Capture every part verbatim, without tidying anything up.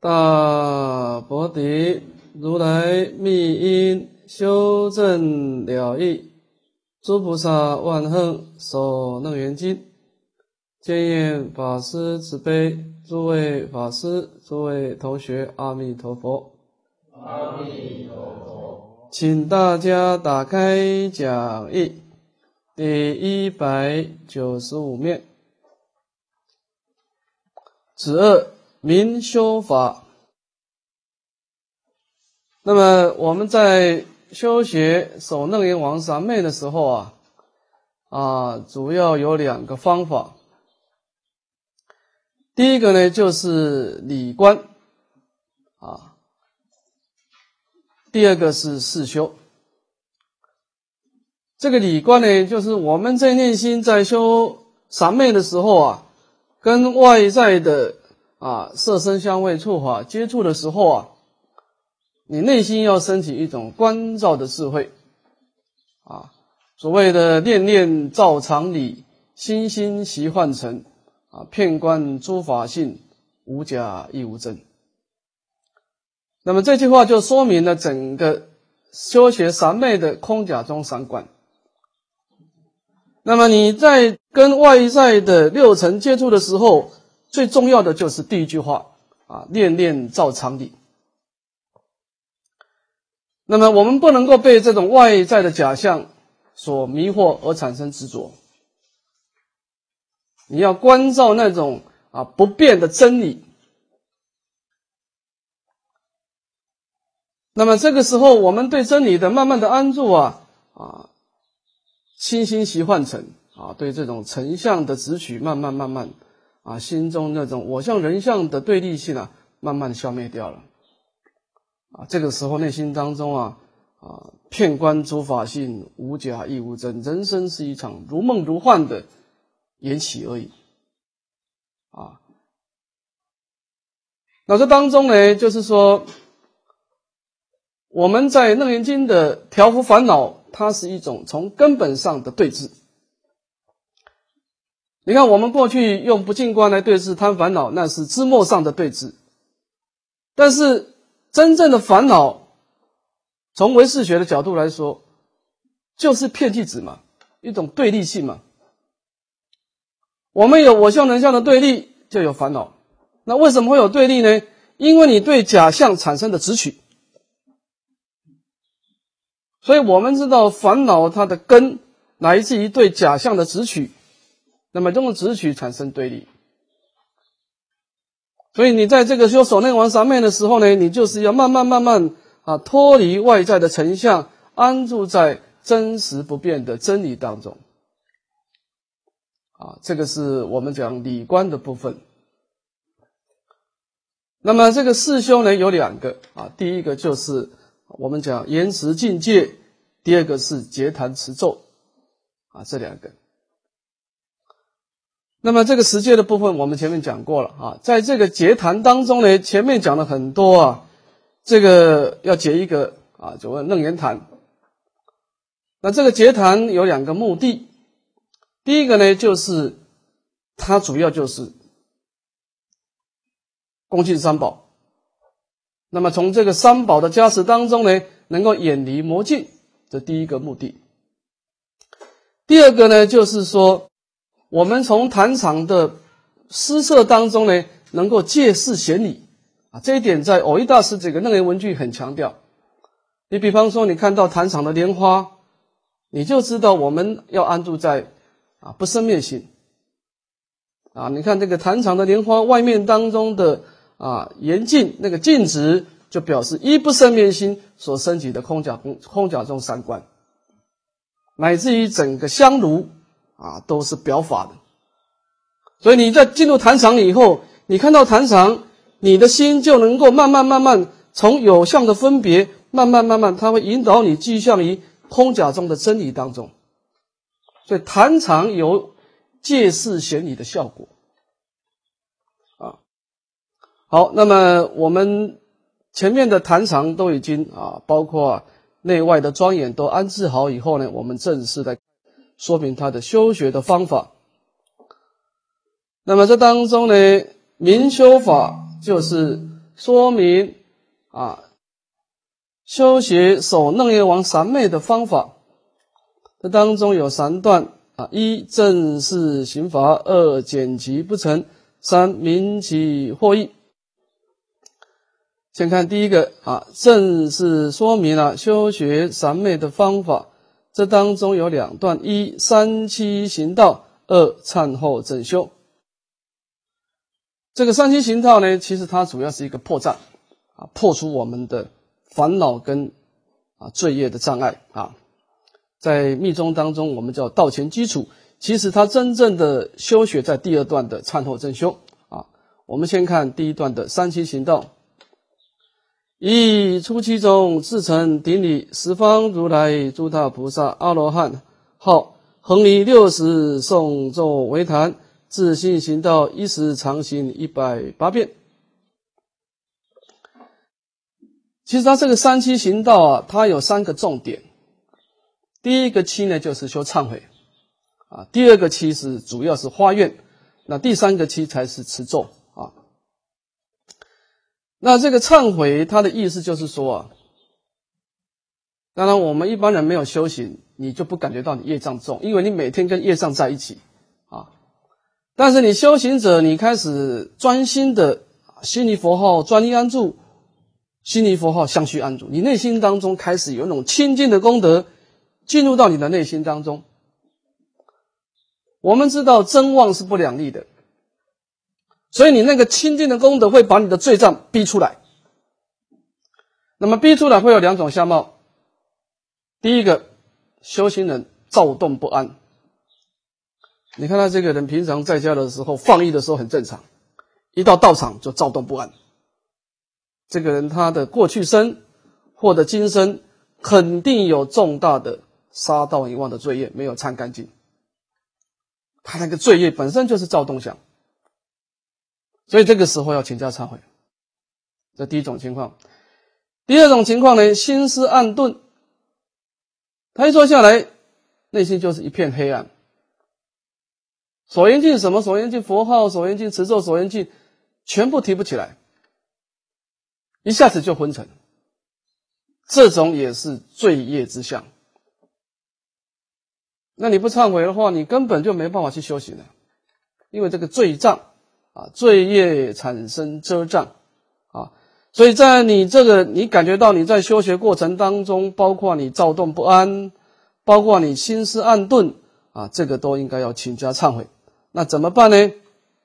大菩提如来密因修正了义，诸菩萨万恒守楞严经。见愿法师慈悲，诸位法师，诸位同学，阿弥陀佛。 阿弥陀佛。 请大家打开讲义第一百九十五面，子二明修法。那么我们在修学守楞严王三昧的时候啊，啊，主要有两个方法。第一个呢，就是理观啊，第二个是事修。这个理观呢，就是我们在内心在修三昧的时候啊，跟外在的啊色声香味触法接触的时候啊，你内心要升起一种观照的智慧啊，所谓的念念照常理，心心习幻成啊，遍观诸法性，无假亦无真。那么这句话就说明了整个修学三昧的空假中三观。那么你在跟外在的六尘接触的时候，最重要的就是第一句话啊，念念照常理。那么我们不能够被这种外在的假象所迷惑而产生执着，你要关照那种啊不变的真理。那么这个时候我们对真理的慢慢的安住啊啊心心习幻成啊，对这种成相的执取慢慢慢慢啊，心中那种我相人相的对立性啊慢慢消灭掉了啊，这个时候内心当中啊啊遍观诸法性，无假亦无真，人生是一场如梦如幻的缘起而已啊。那这当中呢，就是说我们在楞严经的调伏烦恼，它是一种从根本上的对治。你看我们过去用不净观来对治贪烦恼，那是枝末上的对治，但是真正的烦恼从唯识学的角度来说，就是遍计子嘛，一种对立性嘛。我们有我相人相的对立，就有烦恼。那为什么会有对立呢？因为你对假象产生的执取。所以我们知道烦恼它的根来自于对假象的执取，那么这种执取产生对立。所以你在这个修守楞严王三昧的时候呢，你就是要慢慢慢慢啊脱离外在的成相，安住在真实不变的真理当中啊，这个是我们讲理观的部分。那么这个事修呢有两个啊，第一个就是我们讲言持境界，第二个是结坛持咒啊，这两个。那么这个持戒的部分我们前面讲过了啊，在这个结坛当中呢，前面讲了很多啊，这个要结一个啊，就问楞严坛。那这个结坛有两个目的，第一个呢就是它主要就是恭敬三宝。那么从这个三宝的加持当中呢，能够远离魔境，这第一个目的。第二个呢，就是说我们从坛场的施设当中呢，能够借势显理啊，这一点在藕益大师这个楞严文句很强调。你比方说你看到坛场的莲花，你就知道我们要安住在啊不生灭心啊。你看这个坛场的莲花外面当中的啊，严净那个净值就表示一不生灭心所升起的空假空空假中三观，乃至于整个香炉啊都是表法的。所以你在进入坛场以后，你看到坛场，你的心就能够慢慢慢慢从有相的分别，慢慢慢慢它会引导你趋向于空假中的真理当中。所以坛场有借势显理的效果。好，那么我们前面的坛场都已经啊，包括内外的庄严都安置好以后呢，我们正式来说明它的修学的方法。那么这当中呢，明修法就是说明啊修学守楞严王三昧的方法。这当中有三段啊：一正视刑罚，二减其不成，三明其获益。先看第一个啊，正是说明了、啊、修学三昧的方法。这当中有两段：一三七行道，二忏后正修。这个三七行道呢，其实它主要是一个破障啊，破除我们的烦恼跟啊罪业的障碍啊。在密宗当中，我们叫道前基础，其实它真正的修学在第二段的忏后正修啊。我们先看第一段的三七行道。一初期中自成顶礼十方如来诸大菩萨阿罗汉，号恒离六十诵咒为坛，自信行道一时常行一百八遍。其实它这个三七行道啊，它有三个重点。第一个期呢就是修忏悔啊，第二个期是主要是发愿，那第三个期才是持咒啊。那这个忏悔它的意思就是说啊，当然我们一般人没有修行，你就不感觉到你业障重，因为你每天跟业障在一起啊。但是你修行者，你开始专心的心离佛号专一安住，心离佛号相续安住，你内心当中开始有那种清净的功德进入到你的内心当中。我们知道真妄是不两立的，所以你那个清净的功德会把你的罪障逼出来。那么逼出来会有两种相貌。第一个，修行人躁动不安。你看他这个人平常在家的时候放逸的时候很正常，一到道场就躁动不安。这个人他的过去生或者今生肯定有重大的杀盗淫妄的罪业没有忏干净，他那个罪业本身就是躁动相，所以这个时候要请假忏悔。这第一种情况。第二种情况呢，心思暗钝，他一坐下来内心就是一片黑暗，所缘境什么所缘境佛号所缘境持咒所缘境全部提不起来，一下子就昏沉，这种也是罪业之相。那你不忏悔的话，你根本就没办法去修行了，因为这个罪障啊，罪业产生遮障啊，所以在你这个你感觉到你在修学过程当中，包括你躁动不安，包括你心思暗钝啊，这个都应该要请假忏悔。那怎么办呢？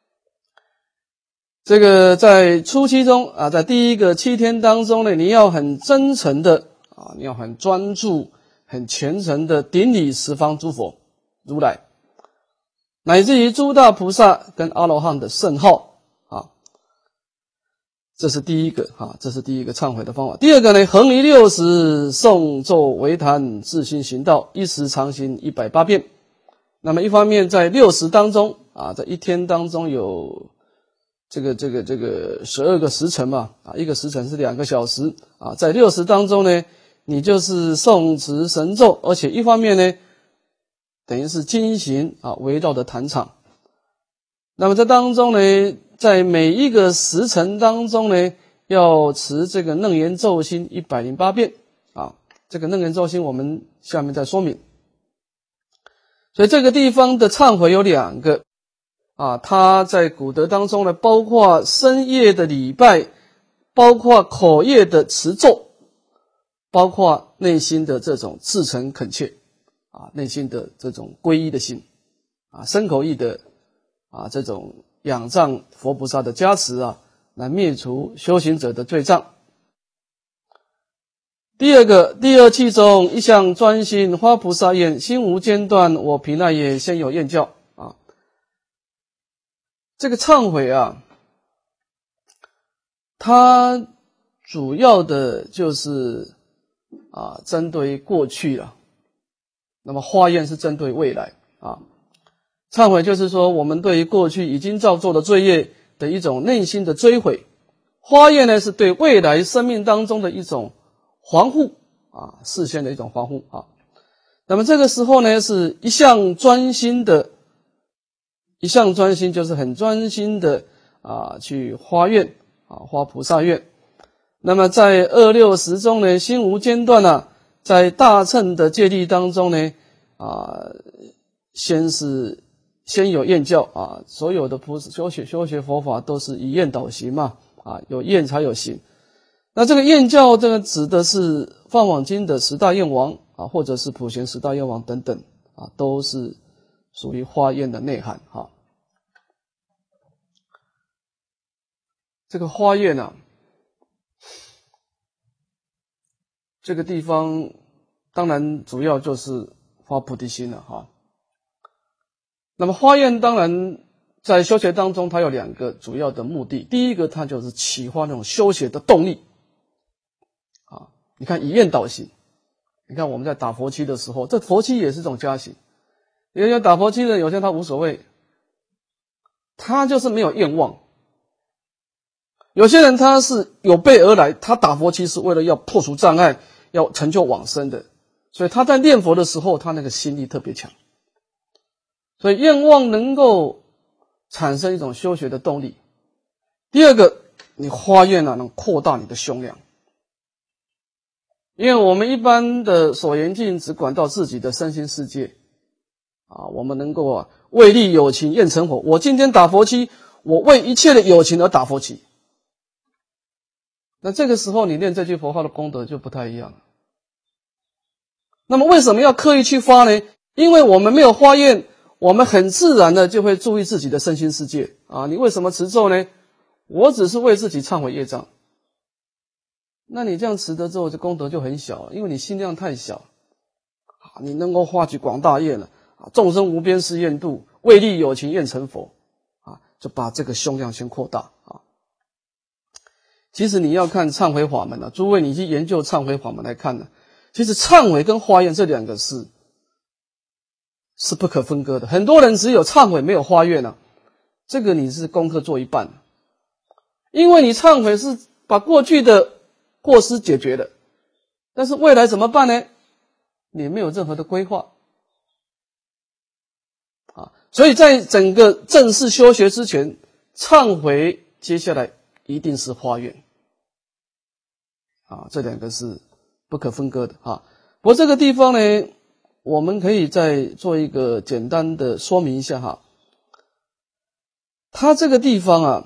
这个在初期中啊，在第一个七天当中呢，你要很真诚的啊，你要很专注很虔诚的顶礼十方诸佛如来，乃至于诸大菩萨跟阿罗汉的圣号啊，这是第一个啊，这是第一个忏悔的方法。第二个呢，恒离六十诵咒为坛，自心行道一时常行一百八遍。那么一方面在六十当中啊，在一天当中有这个这个这个十二个时辰嘛啊，一个时辰是两个小时啊，在六十当中呢，你就是诵持神咒，而且一方面呢，等于是经行啊，围绕的坛场。那么这当中呢，在每一个时辰当中呢，要持这个楞严咒心一百零八遍啊。这个楞严咒心我们下面再说明。所以这个地方的忏悔有两个啊，它在古德当中呢，包括深夜的礼拜，包括口业的持咒，包括内心的这种至诚恳切啊，内心的这种皈依的心啊，身口意的啊这种仰仗佛菩萨的加持啊，来灭除修行者的罪障。第二个，第二气中一向专心发菩萨愿，心无间断，我毗那耶先有愿教啊。这个忏悔啊，它主要的就是啊，针对过去了，那么发愿是针对未来啊。忏悔就是说，我们对于过去已经造作的罪业的一种内心的追悔，发愿呢是对未来生命当中的一种防护啊，视线的一种防护啊。那么这个时候呢，是一向专心的，一向专心就是很专心的啊，去发愿啊，发菩萨愿。那么在二六时中呢，心无间断啊，在大乘的戒律当中呢，啊，先是先有愿教啊，所有的菩萨修学修学佛法都是以愿导行嘛，啊，有愿才有行。那这个愿教，这个指的是《梵网经》的十大愿王啊，或者是普贤十大愿王等等啊，都是属于发愿的内涵哈。这个发愿啊，这个地方当然主要就是发菩提心了哈。那么发愿当然在修学当中，它有两个主要的目的。第一个，它就是启发那种修学的动力啊。你看以愿导行，你看我们在打佛七的时候，这佛七也是一种加行。有些打佛七的，有些他无所谓，他就是没有愿望。有些人他是有备而来，他打佛七是为了要破除障碍，要成就往生的，所以他在念佛的时候，他那个心力特别强。所以愿望能够产生一种修学的动力。第二个，你发愿啊，能扩大你的胸量。因为我们一般的所缘境只管到自己的身心世界啊，我们能够啊为利有情愿成佛。我今天打佛七，我为一切的有情而打佛七。那这个时候你念这句佛号的功德就不太一样了。那么为什么要刻意去发呢？因为我们没有发愿，我们很自然的就会注意自己的身心世界啊。你为什么持咒呢？我只是为自己忏悔业障。那你这样持得之后，这功德就很小，因为你心量太小啊。你能够发起广大愿了啊，众生无边誓愿度，为利有情愿成佛啊，就把这个胸量先扩大啊。其实你要看忏悔法门啊，诸位你去研究忏悔法门来看呢，其实忏悔跟发愿这两个是是不可分割的。很多人只有忏悔没有发愿啊，这个你是功课做一半，因为你忏悔是把过去的过失解决了，但是未来怎么办呢？你没有任何的规划啊，所以在整个正式修学之前，忏悔接下来一定是发愿啊，这两个是不可分割的啊。不过这个地方呢，我们可以再做一个简单的说明一下哈。它这个地方啊，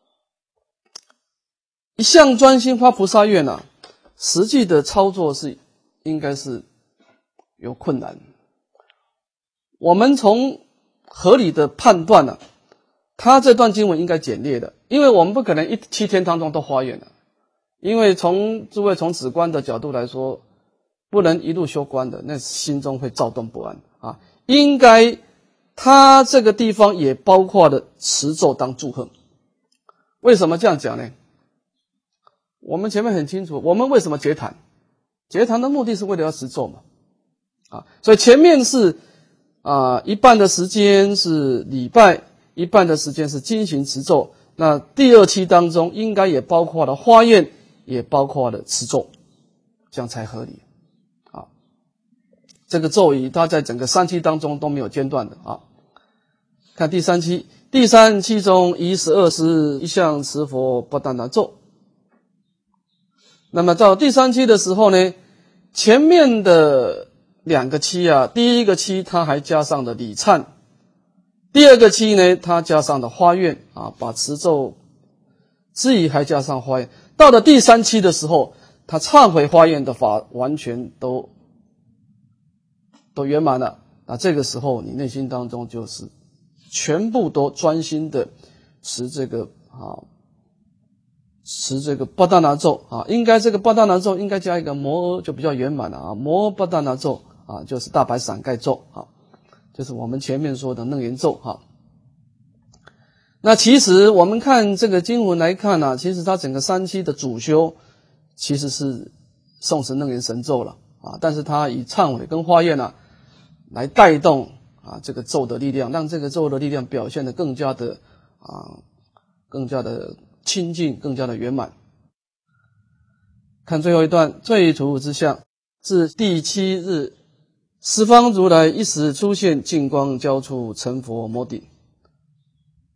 一向专心发菩萨愿啊，实际的操作是应该是有困难。我们从合理的判断啊，他这段经文应该简略的，因为我们不可能一七天当中都发愿了，因为从诸位从止观的角度来说，不能一路修观的，那心中会躁动不安啊。应该他这个地方也包括了持咒当祝贺。为什么这样讲呢？我们前面很清楚，我们为什么结坛？结坛的目的是为了要持咒嘛，啊，所以前面是啊一半的时间是礼拜，一半的时间是精行持咒。那第二期当中应该也包括了发愿，也包括了持咒，这样才合理啊。这个咒语它在整个三期当中都没有间断的啊。看第三期，第三期中一十二时一向持佛不但拿咒。那么到第三期的时候呢，前面的两个期啊，第一个期它还加上了礼忏，第二个期呢它加上了发愿啊，把持咒之余还加上发愿。到了第三期的时候，他忏悔发愿的法完全都都圆满了。那这个时候你内心当中就是全部都专心的持这个啊。持这个巴达那咒啊，应该这个巴达那咒应该加一个摩诃就比较圆满了啊，摩诃巴达那咒啊，就是大白伞盖咒啊，就是我们前面说的楞严咒哈。那其实我们看这个经文来看呢、啊，其实它整个三期的主修其实是诵持楞严神咒了啊，但是它以忏悔跟发愿呢、啊、来带动啊这个咒的力量，让这个咒的力量表现得更加的啊更加的清净，更加的圆满。看最后一段，最图之相，至第七日，十方如来一时出现，净光交出成佛摩顶。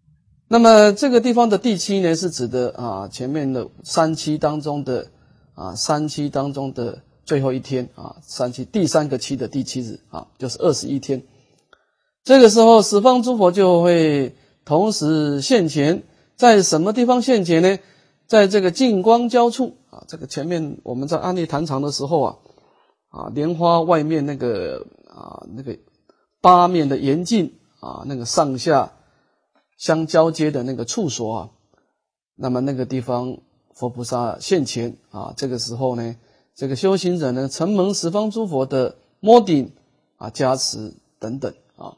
那么这个地方的第七呢，是指的啊前面的三七当中的啊三七当中的最后一天啊，三七第三个七的第七日啊，就是二十一天。这个时候十方诸佛就会同时现前，在什么地方现前呢？在这个净光交处啊，这个前面我们在安立坛场的时候啊，啊莲花外面那个啊那个八面的严禁啊，那个上下相交接的那个处所啊，那么那个地方佛菩萨现前啊，这个时候呢，这个修行人呢承蒙十方诸佛的摩顶啊加持等等啊。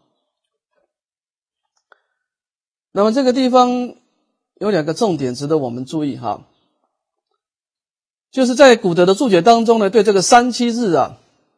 那么这个地方有两个重点值得我们注意哈，就是在古德的注解当中呢，对这个三七日啊，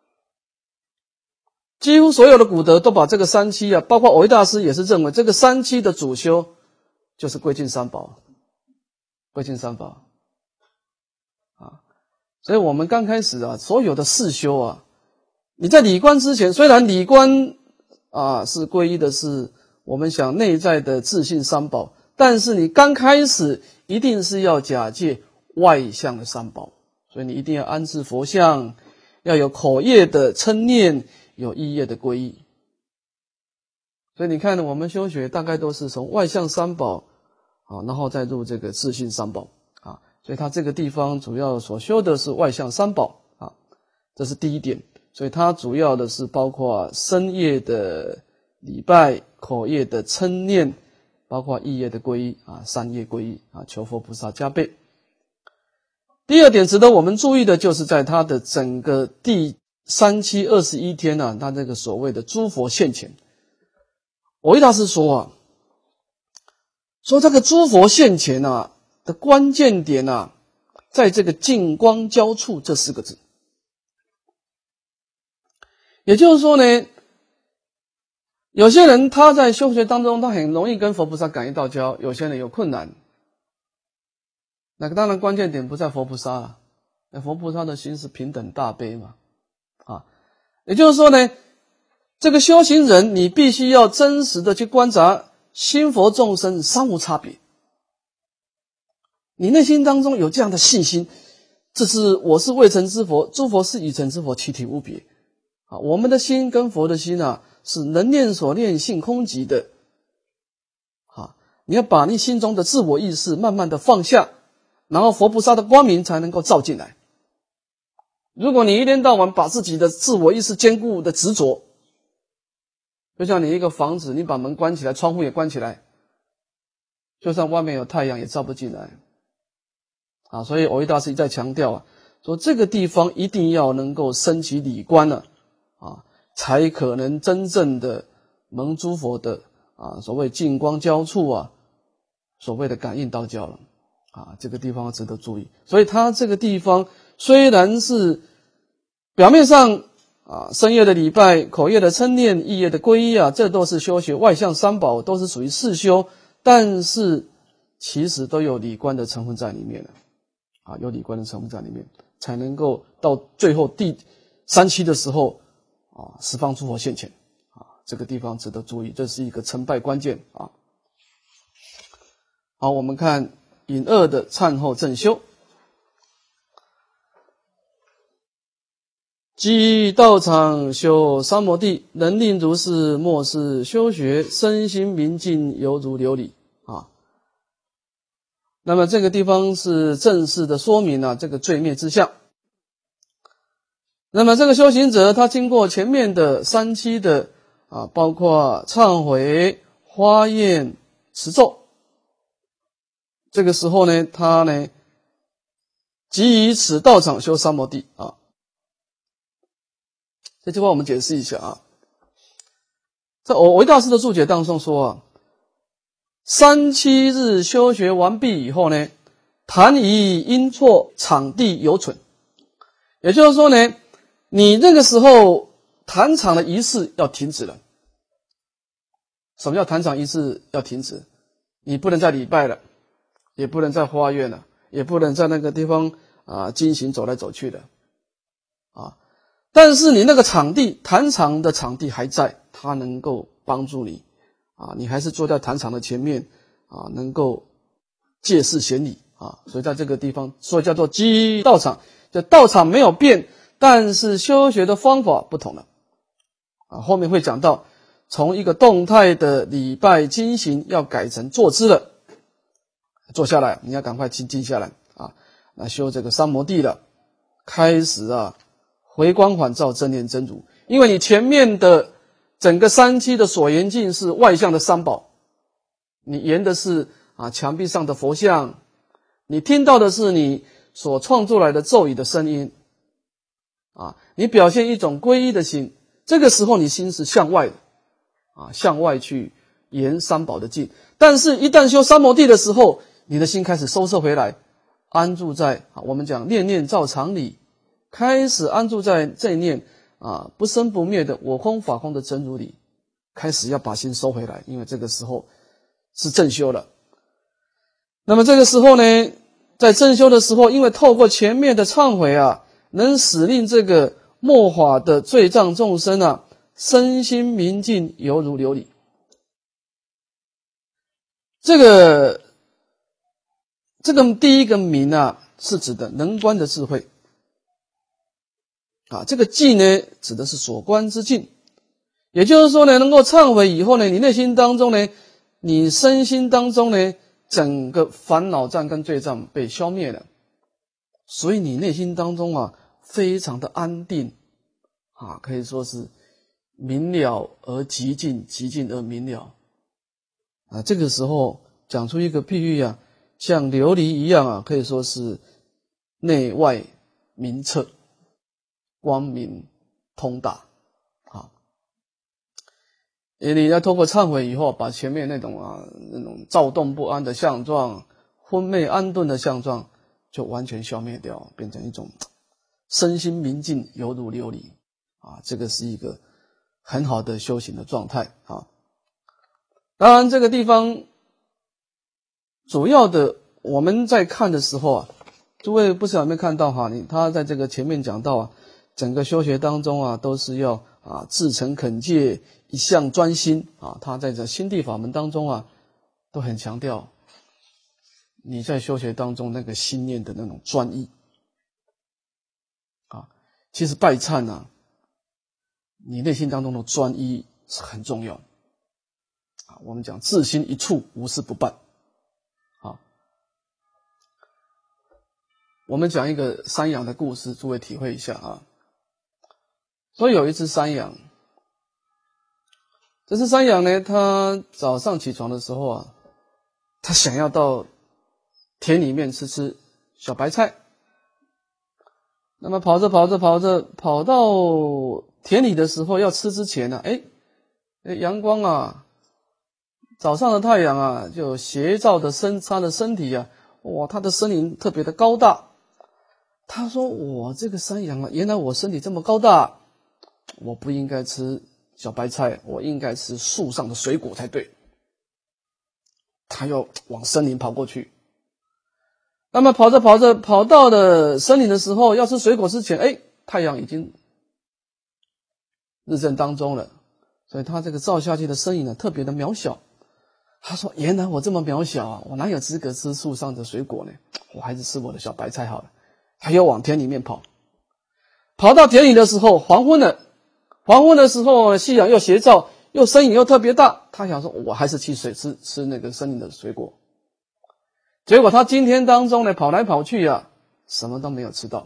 几乎所有的古德都把这个三七啊，包括藕益大师也是认为这个三七的主修就是归敬三宝，归敬三宝啊。所以我们刚开始啊，所有的四修啊，你在理观之前，虽然理观啊是皈依的是我们想内在的自信三宝，但是你刚开始一定是要假借外向的三宝，所以你一定要安置佛像，要有口业的称念，有意业的皈依。所以你看呢，我们修学大概都是从外向三宝啊，然后再入这个自信三宝啊，所以它这个地方主要所修的是外向三宝啊，这是第一点。所以它主要的是包括身业的礼拜、口业的称念，包括意业的皈依啊，三业皈依啊，求佛菩萨加倍。第二点值得我们注意的就是在它的整个第三七二十一天啊，它这个所谓的诸佛现前，藕益大师说啊，说这个诸佛现前啊的关键点啊，在这个净光交处这四个字。也就是说呢，有些人他在修学当中，他很容易跟佛菩萨感应道交，有些人有困难。那个当然关键点不在佛菩萨了，那佛菩萨的心是平等大悲嘛，啊，也就是说呢，这个修行人你必须要真实的去观察心佛众生三无差别，你内心当中有这样的信心，这是我是未成之佛，诸佛是已成之佛，其体无别啊。我们的心跟佛的心啊，是能念所念性空寂的啊。你要把你心中的自我意识慢慢的放下，然后佛菩萨的光明才能够照进来。如果你一天到晚把自己的自我意识坚固的执着，就像你一个房子，你把门关起来，窗户也关起来，就算外面有太阳也照不进来啊。所以藕益大师一再强调啊，说这个地方一定要能够升起理观了啊，才可能真正的蒙诸佛的啊所谓净光交处啊，所谓的感应道交了啊，这个地方值得注意。所以它这个地方虽然是表面上啊身业的礼拜、口业的称念、意业的皈依啊，这都是修学外向三宝，都是属于四修，但是其实都有理观的成分在里面了啊，有理观的成分在里面，才能够到最后第三期的时候啊，十方诸佛现前啊，这个地方值得注意，这是一个成败关键啊。好，我们看引二的忏后正修。即道场修三摩地，能令如是莫是修学，身心明净犹如琉璃啊。那么这个地方是正式的说明啊，这个罪灭之相。那么这个修行者他经过前面的三期的啊，包括忏悔、花焰、持咒，这个时候呢，他呢即以此道场修三摩地啊。这句话我们解释一下啊，在藕益大师的注解当中说啊，三七日修学完毕以后呢，坛仪因错，场地犹存。也就是说呢，你那个时候坛场的仪式要停止了。什么叫坛场仪式要停止？你不能再礼拜了，也不能再花愿了，也不能在那个地方啊进行走来走去的啊。但是你那个场地，坛场的场地还在，它能够帮助你啊，你还是坐在坛场的前面啊能够借势显理啊，所以在这个地方，所以叫做基道场，就道场没有变，但是修学的方法不同了啊。后面会讲到，从一个动态的礼拜经行，要改成坐姿了。坐下来，你要赶快静静下来啊，那修这个三摩地了，开始啊回光返照，正念真如。因为你前面的整个三期的所缘境是外向的三宝，你沿的是啊墙壁上的佛像，你听到的是你所创作来的咒语的声音啊，你表现一种皈依的心，这个时候你心是向外的啊，向外去沿三宝的境。但是一旦修三摩地的时候，你的心开始收摄回来，安住在啊我们讲念念照常理，开始安住在这一念啊不生不灭的我空法空的真如里，开始要把心收回来，因为这个时候是正修了。那么这个时候呢，在正修的时候，因为透过前面的忏悔啊，能使令这个末法的罪障众生啊，身心明净，犹如琉璃。这个这个第一个明啊，是指的能观的智慧啊，这个净呢，指的是所观之净。也就是说呢，能够忏悔以后呢，你内心当中呢，你身心当中呢，整个烦恼障跟罪障被消灭了，所以你内心当中啊，非常的安定啊，可以说是明了而极尽，极尽而明了啊。这个时候讲出一个譬喻啊，像琉璃一样啊，可以说是内外明澈，光明通达啊。你要透过忏悔以后，把前面那种啊那种躁动不安的相状、昏昧安顿的相状，就完全消灭掉，变成一种身心明净，犹如琉璃啊。这个是一个很好的修行的状态啊。当然，这个地方主要的我们在看的时候啊，诸位不知道有没有看到哈？你他在这个前面讲到啊，整个修学当中啊，都是要啊至诚恳切，一向专心啊。他在这心地法门当中啊，都很强调你在修学当中那个心念的那种专一啊。其实拜忏啊，你内心当中的专一是很重要啊。我们讲至心一处，无事不办。我们讲一个山羊的故事，诸位体会一下啊。所以有一只山羊，这只山羊呢，它早上起床的时候啊，它想要到田里面吃吃小白菜。那么跑着跑着跑着，跑到田里的时候，要吃之前呢、啊，哎，阳光啊，早上的太阳啊，就斜照的身它的身体啊，哇，它的身形特别的高大。他说：“我这个山羊啊，原来我身体这么高大，我不应该吃小白菜，我应该吃树上的水果才对。”他要往森林跑过去。那么跑着跑着，跑到了森林的时候，要吃水果之前，哎，太阳已经日正当中了，所以他这个照下去的身影呢，特别的渺小。他说：“原来我这么渺小啊，我哪有资格吃树上的水果呢？我还是吃我的小白菜好了。”他又往田里面跑，跑到田里的时候，黄昏了。黄昏的时候，夕阳又斜照，又身影又特别大。他想说，我还是去水吃吃那个森林的水果。结果他今天当中呢，跑来跑去啊，什么都没有吃到。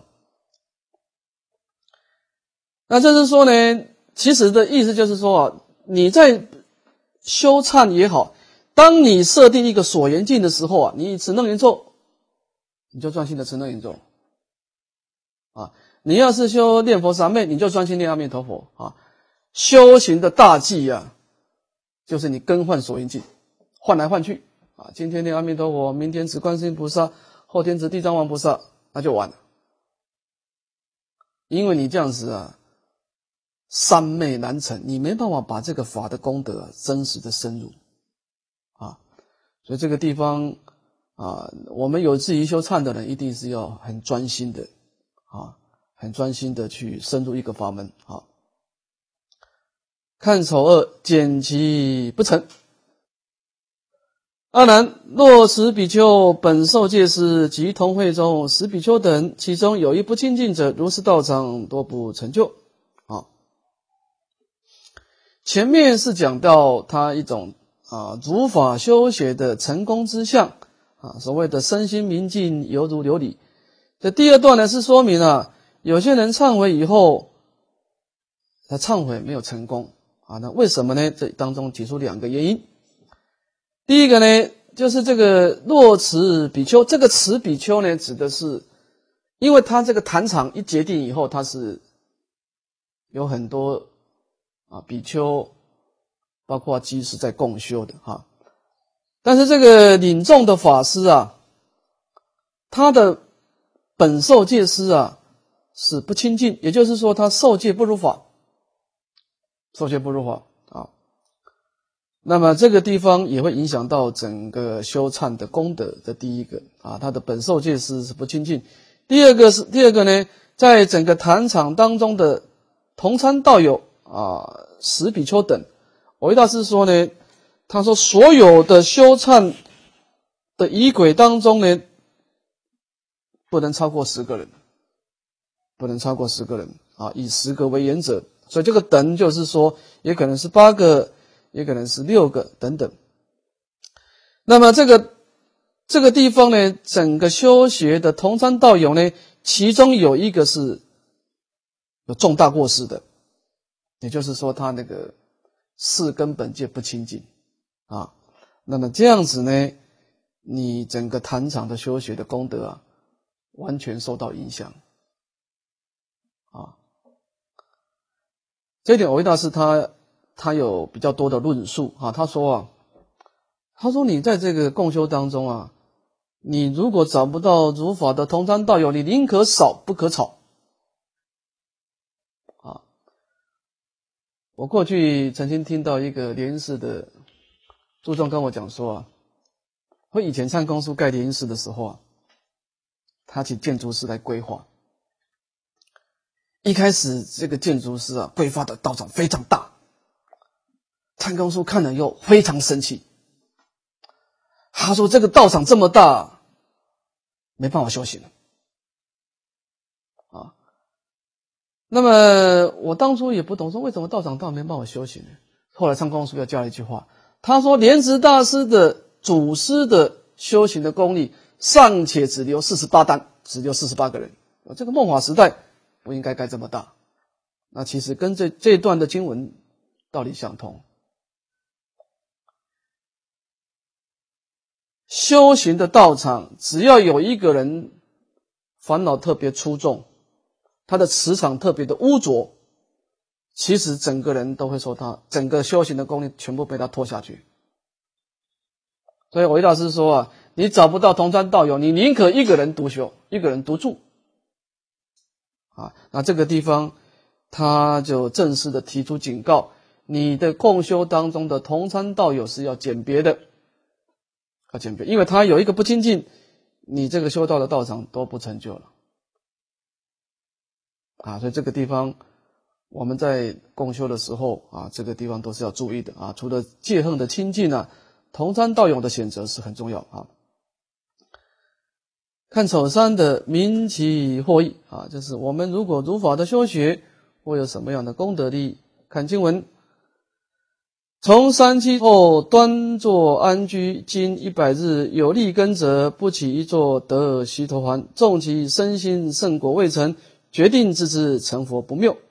那这是说呢，其实的意思就是说啊，你在修忏也好，当你设定一个所缘境的时候啊，你持楞严咒，你就专心的持楞严咒。啊，你要是修念佛三昧，你就专心念阿弥陀佛啊。修行的大忌啊，就是你更换所缘境，换来换去啊。今天念阿弥陀佛，明天持观世音菩萨，后天持地藏王菩萨，那就完了。因为你这样子啊，三昧难成，你没办法把这个法的功德、啊、真实的深入啊。所以这个地方啊，我们有志于修忏的人，一定是要很专心的。啊，很专心的去深入一个法门啊。看丑恶，减其不成阿难，若此比丘本受戒师及同会中十比丘等，其中有一不清净者，如是道场多不成就。啊，前面是讲到他一种啊如法修学的成功之相啊，所谓的身心明净，犹如琉璃。这第二段呢是说明啊，有些人忏悔以后，他忏悔没有成功啊，那为什么呢？这当中提出两个原因。第一个呢，就是这个若此比丘，这个此比丘呢，指的是，因为他这个坛场一决定以后，他是有很多啊比丘，包括居士在共修的哈。但是这个领众的法师啊，他的本受戒师啊是不清净，也就是说他受戒不如法，受戒不如法啊。那么这个地方也会影响到整个修忏的功德的第一个啊，他的本受戒师是不清净。第二个是第二个呢，在整个坛场当中的同参道友啊，十比丘等，蕅益大师说呢，他说所有的修忏的仪轨当中呢，不能超过十个人，不能超过十个人啊，以十个为原则。所以这个等就是说，也可能是八个。也可能是六个等等。那么这个这个地方呢，整个修学的同参道友呢，其中有一个是有重大过失的，也就是说他那个四根本戒不清净啊。那么这样子呢，你整个坛场的修学的功德啊，完全受到影响啊。这一点蕅益大师他他有比较多的论述啊，他说啊，他说你在这个共修当中啊，你如果找不到如法的同参道友，你宁可少不可少啊。我过去曾经听到一个莲因寺的住众跟我讲说啊，我以前参公书盖莲因寺的时候啊，他请建筑师来规划，一开始这个建筑师啊规划的道场非常大。参公书看了以后非常生气，他说这个道场这么大，没办法修行了啊。那么我当初也不懂，说为什么道场大没办法修行呢？后来参公书又加了一句话，他说莲池大师的祖师的修行的功力尚且只留四十八单，只留四十八个人，这个末法时代不应该盖这么大。那其实跟这这段的经文道理相同。修行的道场，只要有一个人烦恼特别出众，他的磁场特别的污浊，其实整个人都会受他整个修行的功力全部被他拖下去。所以蕅益大师说啊，你找不到同参道友，你宁可一个人独修，一个人独住啊。那这个地方他就正式的提出警告，你的共修当中的同参道友是要鉴别的，要鉴别，因为他有一个不清净，你这个修道的道场都不成就了啊。所以这个地方我们在共修的时候啊，这个地方都是要注意的啊。除了戒恨的清净啊，同参道友的选择是很重要啊。看丑三的明其获益啊，就是我们如果如法的修学，会有什么样的功德利益？看经文。从三期后端坐安居，经一百日有利根者，不起一坐得须陀洹。纵其身心圣果未成，决定自知成佛不谬。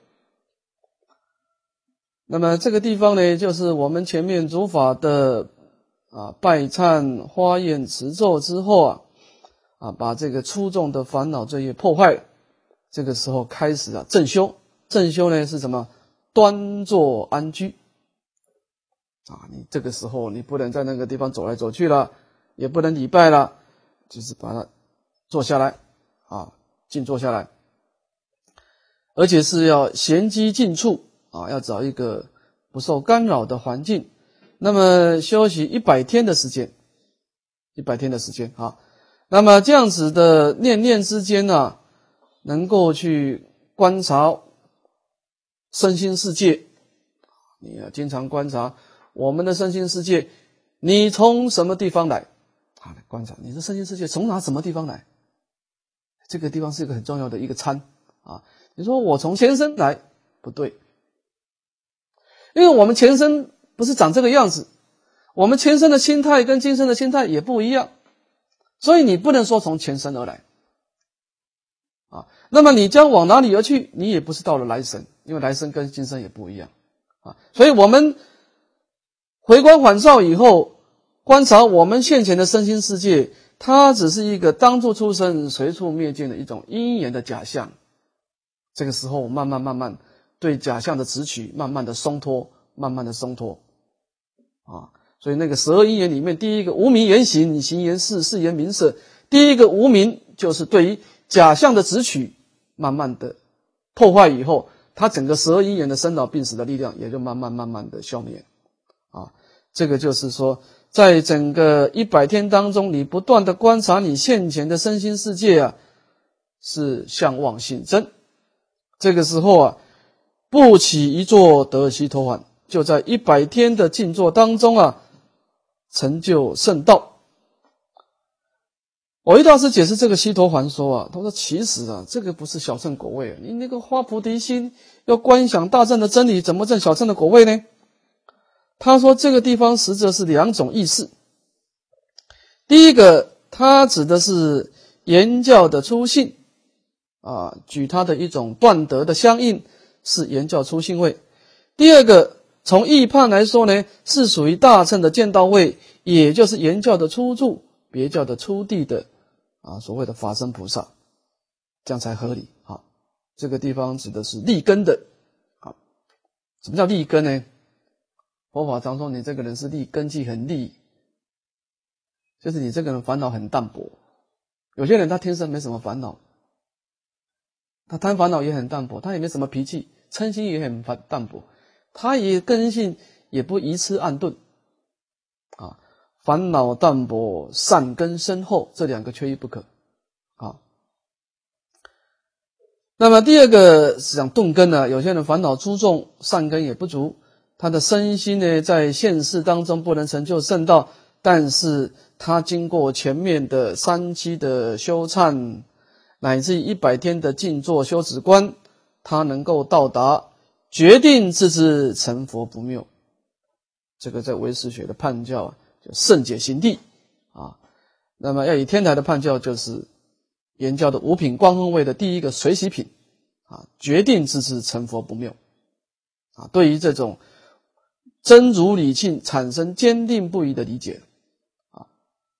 那么这个地方呢，就是我们前面如法的啊拜忏花宴持咒之后啊，啊把这个粗重的烦恼罪业破坏，这个时候开始啊正修。正修呢是什么？端坐安居。啊，你这个时候你不能在那个地方走来走去了，也不能礼拜了，就是把它坐下来啊，静坐下来，而且是要闲机静处啊，要找一个不受干扰的环境。那么休息一百天的时间，一百天的时间啊。那么这样子的念念之间呢、啊，能够去观察身心世界，你要经常观察我们的身心世界， 你从什么地方来？好，来观察你的身心世界从哪什么地方来？这个地方是一个很重要的一个参啊。你说我从前身来，不对，因为我们前身不是长这个样子，我们前身的心态跟今生的心态也不一样，所以你不能说从前身而来啊。那么你将往哪里而去？你也不是到了来生，因为来生跟今生也不一样啊。所以我们回光返照以后，观察我们现前的身心世界，它只是一个当处出生随处灭尽的一种因缘的假象。这个时候慢慢慢慢对假象的执取慢慢的松脱，慢慢的松脱啊。所以那个十二因缘里面，第一个无明言行，行言事，事言名色。第一个无明就是对于假象的执取慢慢的破坏以后，它整个十二因缘的生老病死的力量也就慢慢慢慢的消灭啊。这个就是说在整个一百天当中，你不断的观察你现前的身心世界啊，是相妄性真。这个时候啊，不起一坐得悉陀洹，就在一百天的静坐当中啊，成就圣道。蕅益大师解释这个悉陀洹说啊，他说其实啊，这个不是小乘果位啊，你那个发菩提心要观想大乘的真理，怎么证小乘的果位呢？他说这个地方实则是两种意思。第一个，他指的是言教的初信啊，举他的一种断得的相应是言教初信位。第二个，从义判来说呢，是属于大乘的见道位，也就是言教的初住，别教的初地的啊，所谓的法身菩萨，这样才合理啊。这个地方指的是立根的啊。什么叫立根呢？佛法常说你这个人是立根基很利，就是你这个人烦恼很淡薄。有些人他天生没什么烦恼，他贪烦恼也很淡薄，他也没什么脾气，嗔心也很淡薄，他也根性也不愚痴暗钝啊。烦恼淡薄，善根深厚，这两个缺一不可啊。那么第二个是讲钝根呢，有些人烦恼粗重，善根也不足，他的身心呢在现世当中不能成就圣道，但是他经过前面的三期的修忏，乃至一百天的静坐修止观，他能够到达决定自知成佛不谬。这个在唯识学的判教啊，就圣解行地啊。那么要以天台的判教，就是言教的五品光分位的第一个随喜品啊，决定自知成佛不谬啊。对于这种真如理性产生坚定不移的理解啊。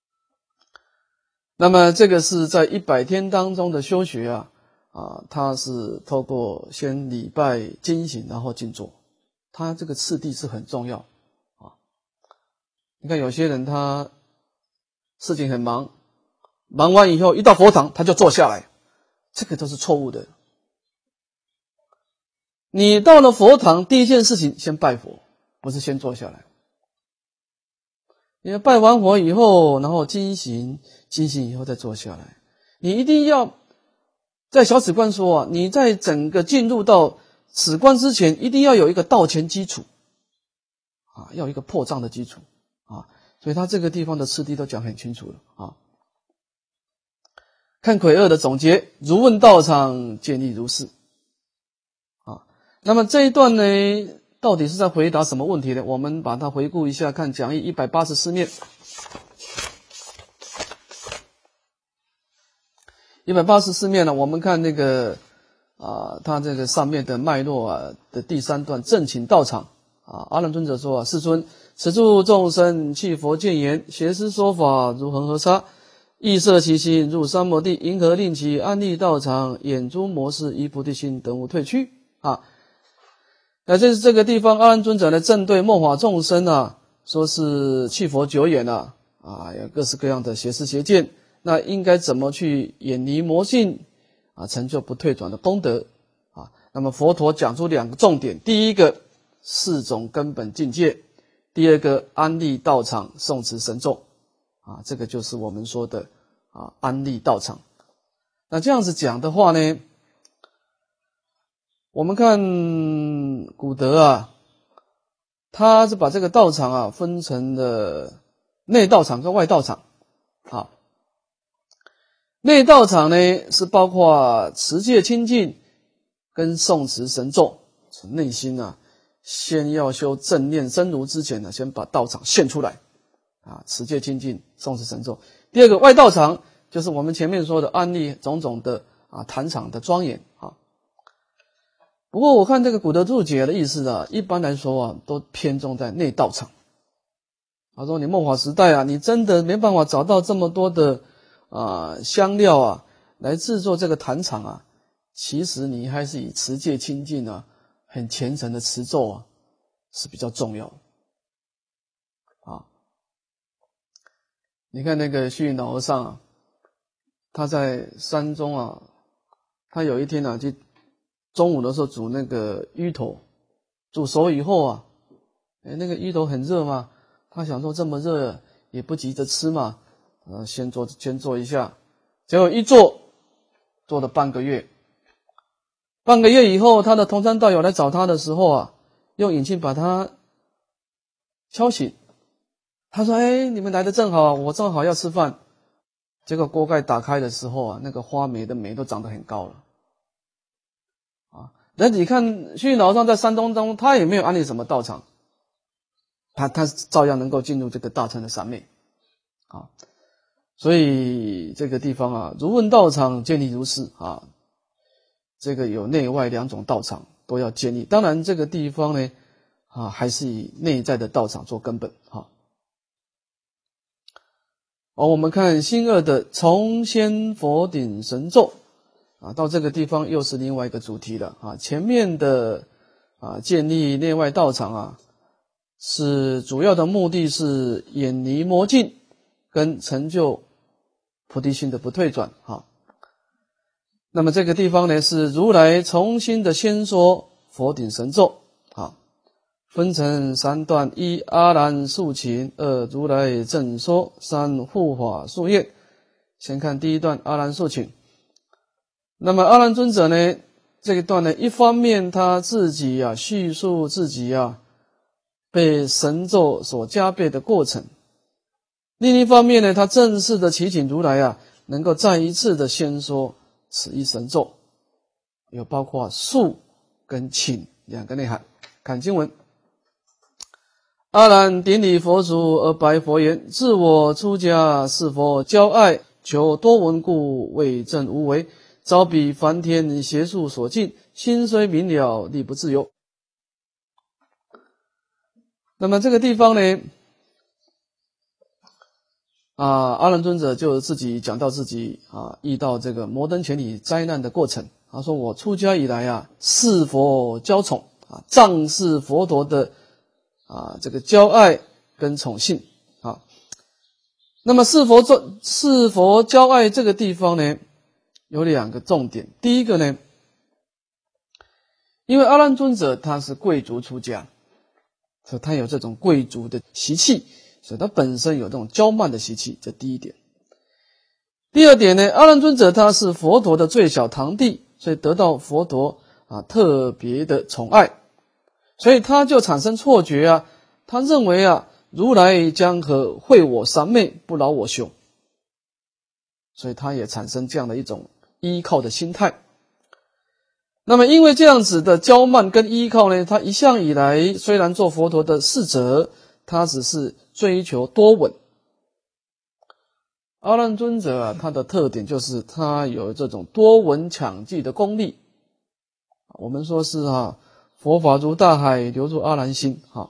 那么这个是在一百天当中的修学啊啊，它是透过先礼拜经行，然后静坐，它这个次第是很重要啊。你看有些人他事情很忙，忙完以后一到佛堂他就坐下来，这个都是错误的。你到了佛堂，第一件事情先拜佛，不是先坐下来。你拜完佛以后，然后经行，经行以后再坐下来。你一定要在小止观说啊，你在整个进入到止观之前，一定要有一个道前基础啊，要有一个破障的基础啊。所以他这个地方的次第都讲很清楚了啊。看癸二的总结，如问道场，建立如是啊。那么这一段呢，到底是在回答什么问题呢？我们把它回顾一下，看讲义一百八十四面。一百八十四面呢，我们看那个啊，它这个上面的脉络啊的第三段，正请道场啊。阿难尊者说啊，世尊，此处众生弃佛见言，邪师说法如恒河沙，亦摄其心入三摩地，因何令其安立道场，眼诸魔事依菩提心等无退去啊？那这是这个地方，阿难尊者呢，针对末法众生啊，说是弃佛久远啊，啊，有各式各样的邪思邪见，那应该怎么去远离魔性啊，成就不退转的功德啊？那么佛陀讲出两个重点，第一个四种根本境界，第二个安立道场，诵持神咒啊，这个就是我们说的啊安立道场。那这样子讲的话呢，我们看古德啊，他是把这个道场啊分成了内道场跟外道场。啊，内道场呢是包括持戒清净跟诵持神咒，内心啊先要修正念真如之前呢，先把道场现出来啊，持戒清净诵持神咒。第二个外道场就是我们前面说的案例种种的啊坛场的庄严啊。不过我看这个古德注解的意思啊，一般来说啊都偏重在内道场。他说你末法时代啊，你真的没办法找到这么多的啊香料啊来制作这个坛场啊，其实你还是以持戒清净啊很虔诚的持咒啊是比较重要的啊。你看那个虚云老和尚啊，他在山中啊，他有一天啊就中午的时候煮那个芋头，煮熟以后啊，哎那个芋头很热嘛，他想说这么热也不急着吃嘛，呃，先做先做一下，结果一做做了半个月，半个月以后，他的同山道友来找他的时候啊，用引磬把他敲醒。他说：“哎，你们来的正好，我正好要吃饭。”结果锅盖打开的时候啊，那个花梅的梅都长得很高了啊。那你看虚云老和尚在山东中，他也没有安立什么道场。他他照样能够进入这个大乘的三昧啊，所以这个地方啊，如问道场建立如是啊，这个有内外两种道场都要建立。当然这个地方呢啊，还是以内在的道场做根本哈。好，我们看新二的重仙佛顶神咒啊，到这个地方又是另外一个主题了啊。前面的啊建立内外道场啊，是主要的目的是远离魔境跟成就菩提心的不退转哈。那么这个地方呢是如来重新的先说佛顶神咒啊，分成三段：一阿难述情，二如来正说，三护法述愿。先看第一段阿难述情。那么阿难尊者呢，这一段呢，一方面他自己啊叙述自己啊被神咒所加倍的过程，另一方面呢，他正式的祈请如来啊，能够再一次的先说此一神咒，有包括述跟请两个内涵。看经文：阿难顶礼佛祖而白佛言：自我出家是佛骄爱，求多闻故，为证无为，遭彼梵天邪术所禁，心虽明了，力不自由。那么这个地方呢，啊，阿难尊者就自己讲到自己啊遇到这个摩登前体灾难的过程。他说：我出家以来啊，视佛骄宠啊，仗视佛陀的啊这个骄爱跟宠幸啊。那么视佛做视佛骄爱这个地方呢，有两个重点。第一个呢，因为阿难尊者他是贵族出家，所以他有这种贵族的习气，所以他本身有这种骄慢的习气，这第一点。第二点呢，阿难尊者他是佛陀的最小堂弟，所以得到佛陀啊特别的宠爱，所以他就产生错觉啊，他认为啊如来将可惠我三昧，不劳我修，所以他也产生这样的一种依靠的心态。那么因为这样子的骄慢跟依靠呢，他一向以来虽然做佛陀的侍者，他只是追求多闻。阿难尊者啊，他的特点就是他有这种多闻抢记的功力。我们说是啊，佛法如大海，流入阿难心哈。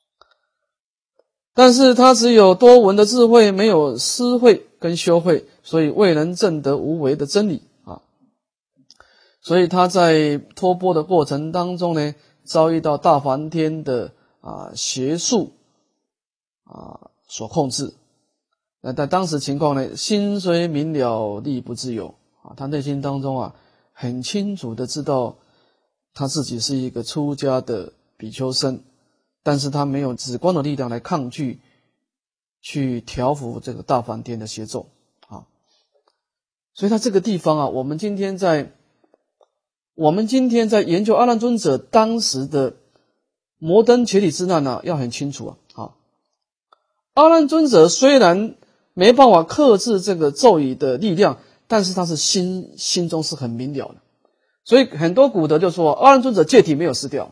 但是他只有多闻的智慧，没有思慧跟修慧，所以未能证得无为的真理啊。所以他在托钵的过程当中呢，遭遇到大梵天的啊邪术啊所控制。那在当时情况呢，心虽明了，力不自由啊。他内心当中啊，很清楚的知道他自己是一个出家的比丘僧，但是他没有止观的力量来抗拒，去调伏这个大梵天的邪咒啊。所以他这个地方啊，我们今天在我们今天在研究阿难尊者当时的摩登伽理之难呢、啊，要很清楚啊。啊阿难尊者虽然没办法克制这个咒语的力量，但是他是心心中是很明了的，所以很多古德就说阿难尊者戒体没有失掉，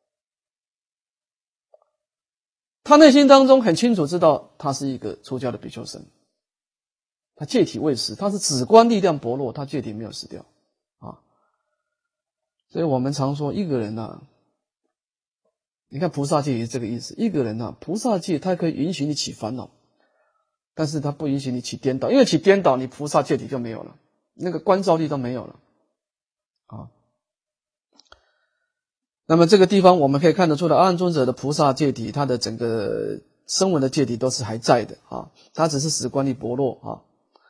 他内心当中很清楚知道他是一个出家的比丘僧，他戒体未失，他是止观力量薄弱，他戒体没有失掉啊。所以我们常说一个人啊，你看菩萨戒也是这个意思，一个人啊，菩萨戒他可以允许你起烦恼，但是他不允许你起颠倒，因为起颠倒你菩萨戒体就没有了，那个观照力都没有了啊。那么这个地方我们可以看得出来，阿难尊者的菩萨戒体，他的整个声闻的戒体都是还在的啊，他只是使观力薄弱啊。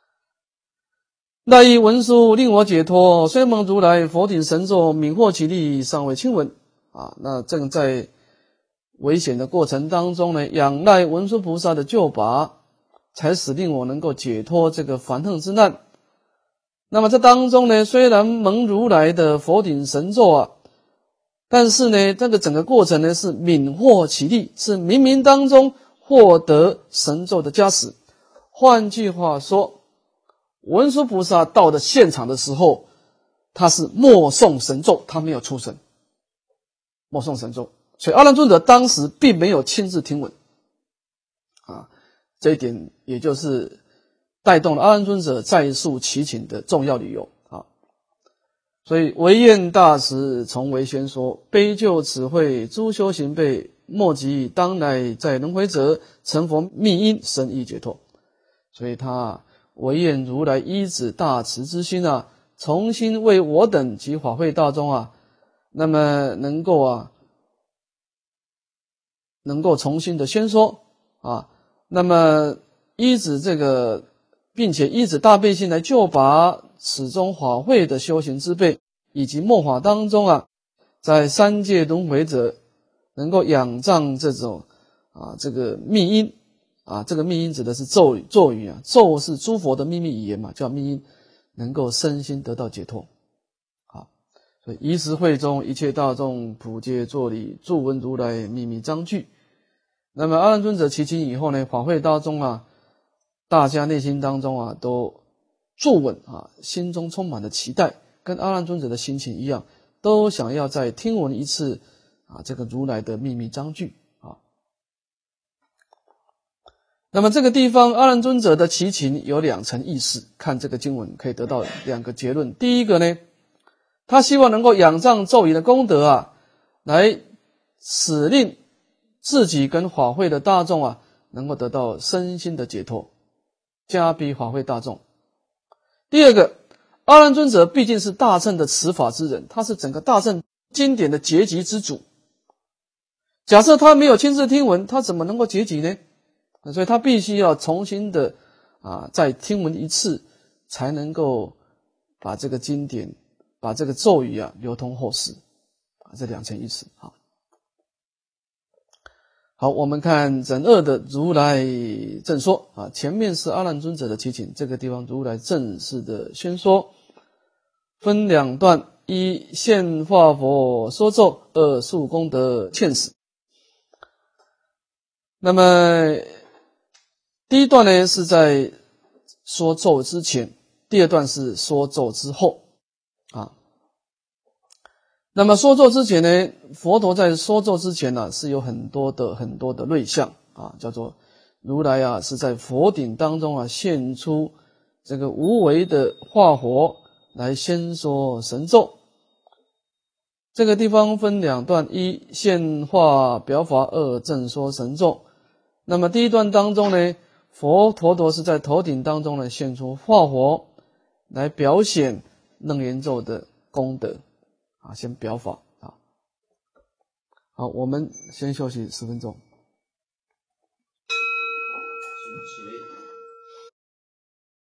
那一文殊令我解脱，虽蒙如来佛顶神咒，敏获其力，尚未亲闻啊。那正在危险的过程当中呢，仰赖文殊菩萨的救拔，才使令我能够解脱这个烦恨之难。那么这当中呢，虽然蒙如来的佛顶神咒啊，但是呢，这个整个过程呢是敏获其力，是冥冥当中获得神咒的加持。换句话说，文殊菩萨到的现场的时候，他是默诵神咒，他没有出声，默诵神咒。所以阿难尊者当时并没有亲自听闻啊，这一点也就是带动了阿难尊者再述其情的重要理由啊。所以唯愿大师从为宣说，悲救此会诸修行辈，莫及当来在轮回者，成佛密因深意解脱。所以他唯愿如来依止大慈之心啊，重新为我等及法会大众啊，那么能够啊能够重新的宣说啊，那么依止这个，并且依止大悲心来救拔此中法会的修行之辈，以及末法当中啊，在三界轮回者能够仰仗这种啊这个密因啊，这个密因指的是咒语，咒语啊，咒是诸佛的秘密语言嘛，叫密因，能够身心得到解脱。好，所以一时会中一切大众普皆作礼，祝闻如来秘密章句。那么阿难尊者其经以后呢，法会当中啊，大家内心当中啊都坐稳啊，心中充满了期待，跟阿难尊者的心情一样，都想要再听闻一次啊这个如来的秘密章句啊。那么这个地方阿难尊者的其情有两层意思，看这个经文可以得到两个结论。第一个呢，他希望能够仰仗咒语的功德啊，来使令自己跟法会的大众啊能够得到身心的解脱，加庇法会大众。第二个，阿难尊者毕竟是大乘的持法之人，他是整个大乘经典的结集之主，假设他没有亲自听闻，他怎么能够结集呢？所以他必须要重新的啊再听闻一次，才能够把这个经典，把这个咒语啊流通后世啊，这两层意思。好，好，我们看整二的如来正说啊，前面是阿难尊者的祈请，这个地方如来正式的宣说，分两段：一现化佛说咒，二述功德欠史。那么第一段呢是在说咒之前，第二段是说咒之后啊。那么说咒之前呢，佛陀在说咒之前呢、啊、是有很多的很多的瑞相啊，叫做如来啊是在佛顶当中啊现出这个无为的化火来先说神咒。这个地方分两段，一现化表法，二正说神咒。那么第一段当中呢，佛陀是在头顶当中呢现出化火来表显楞严咒的功德啊，先表法啊。好，我们先休息十分钟。